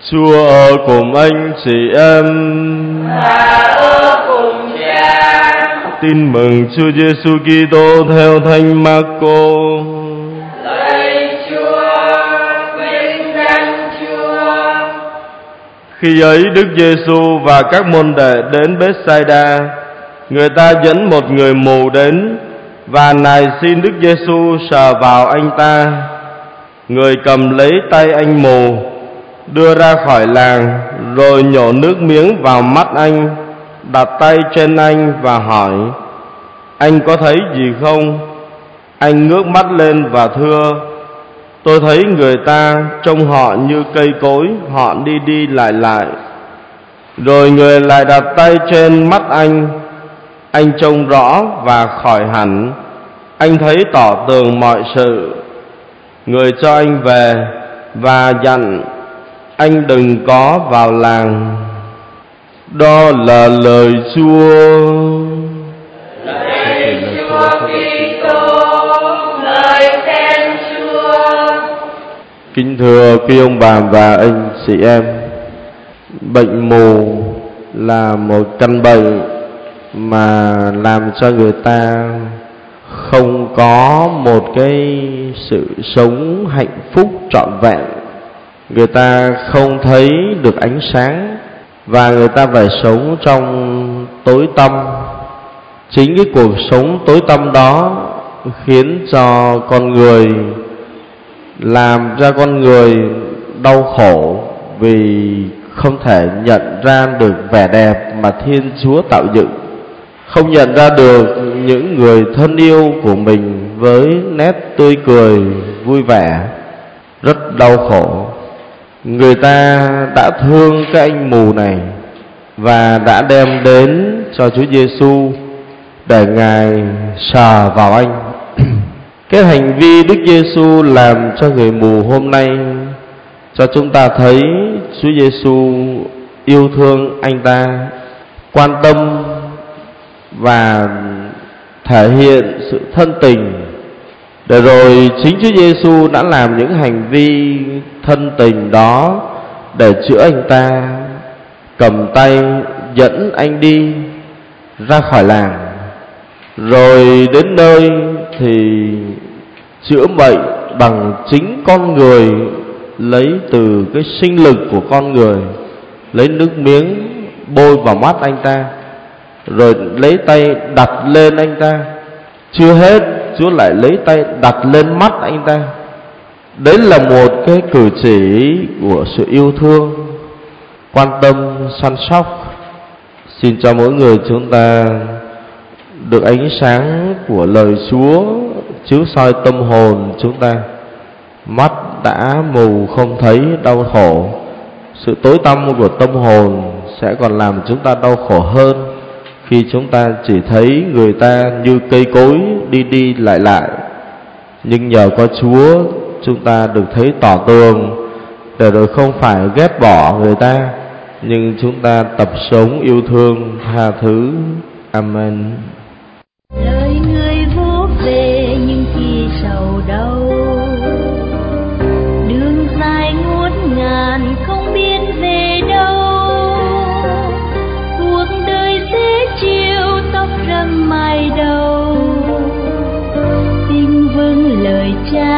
Chúa ở cùng anh chị em và ở cùng Cha. Tin mừng Chúa Giêsu Kitô theo Thánh Marco. Lạy Chúa, vinh danh Chúa. Khi ấy Đức Giêsu và các môn đệ đến Bethsaida, người ta dẫn một người mù đến và nài xin Đức Giêsu sờ vào anh ta. Người cầm lấy tay anh mù, đưa ra khỏi làng, rồi nhổ nước miếng vào mắt anh, đặt tay trên anh và hỏi: Anh có thấy gì không? Anh ngước mắt lên và thưa: Tôi thấy người ta, trông họ như cây cối, họ đi đi lại lại. Rồi người lại đặt tay trên mắt anh trông rõ và khỏi hẳn. Anh thấy tỏ tường mọi sự. Người cho anh về và dặn anh đừng có vào làng. Đó là lời Chúa. Lạy Chúa Kitô, lời khen Chúa. Kính thưa quý ông bà và anh chị em, bệnh mù là một căn bệnh mà làm cho người ta không có một cái sự sống hạnh phúc trọn vẹn. Người ta không thấy được ánh sáng và người ta phải sống trong tối tăm. Chính cái cuộc sống tối tăm đó khiến cho con người, làm ra con người đau khổ vì không thể nhận ra được vẻ đẹp mà Thiên Chúa tạo dựng, không nhận ra được những người thân yêu của mình với nét tươi cười vui vẻ, rất đau khổ. Người ta đã thương cái anh mù này và đã đem đến cho Chúa Giêsu để Ngài sờ vào anh. Cái hành vi Đức Giêsu làm cho người mù hôm nay cho chúng ta thấy Chúa Giêsu yêu thương anh ta, quan tâm và thể hiện sự thân tình. Để rồi chính Chúa Giêsu đã làm những hành vi thân tình đó để chữa anh ta, cầm tay dẫn anh đi ra khỏi làng. Rồi đến nơi thì chữa bệnh bằng chính con người, lấy từ cái sinh lực của con người, lấy nước miếng bôi vào mắt anh ta, rồi lấy tay đặt lên anh ta. Chưa hết, Chúa lại lấy tay đặt lên mắt anh ta. Đấy là một cái cử chỉ của sự yêu thương, quan tâm, săn sóc. Xin cho mỗi người chúng ta được ánh sáng của lời Chúa chiếu soi tâm hồn chúng ta. Mắt đã mù không thấy đau khổ, sự tối tăm của tâm hồn sẽ còn làm chúng ta đau khổ hơn khi chúng ta chỉ thấy người ta như cây cối đi đi lại lại. Nhưng nhờ có Chúa, chúng ta được thấy tỏ tường, để rồi không phải ghét bỏ người ta, nhưng chúng ta tập sống yêu thương, tha thứ. Amen. Lời người vô về nhưng khi sầu đau, đường dài ngút ngàn không biết về đâu. Cuộc đời dễ chịu, tóc râm mai đầu, tin vâng lời Cha